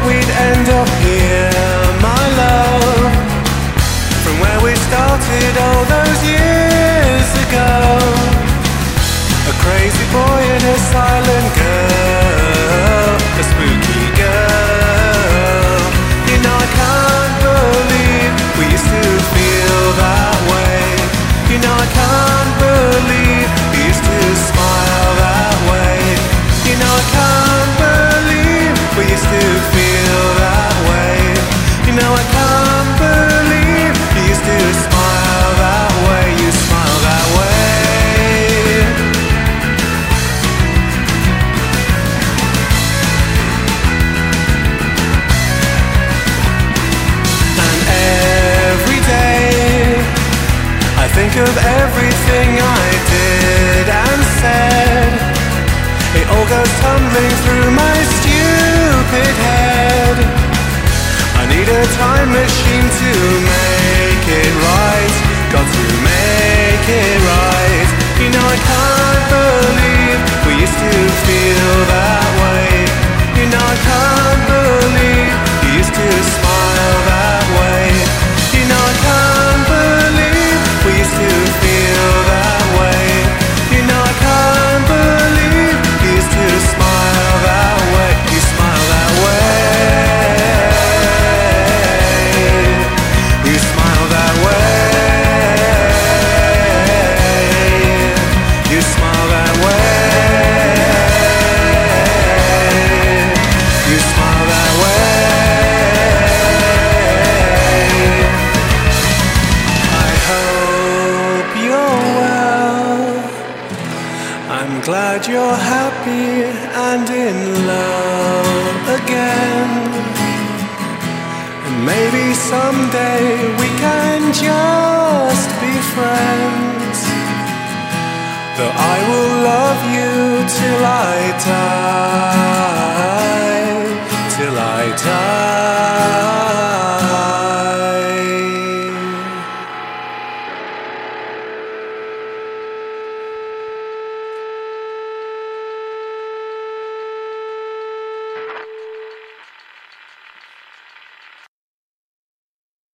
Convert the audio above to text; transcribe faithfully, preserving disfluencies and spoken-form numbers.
we'd end up here, my love, from where we started all those years ago. A crazy boy and a silent girl, a spooky girl. You know I can't believe we used to feel that way. You know I can't believe we used to smile that way. You know I can't believe we used to feel that way. You know I can't believe we used to smile that way. You smile that way. I think of everything I did and said. It all goes tumbling through my stupid head. I need a time machine to make it right. Got to make it right. You know I can't believe we used to feel that way. You know I can't believe you used to smile that way. You know I can't believe we used to feel that way. You know I can't believe you used to smile that way. You smile that way. You smile that way. You smile that way. You smile that way. I hope you're well. I'm glad you're happy and in love again. And maybe someday we can just be friends. Though I will love you till I die, till I die.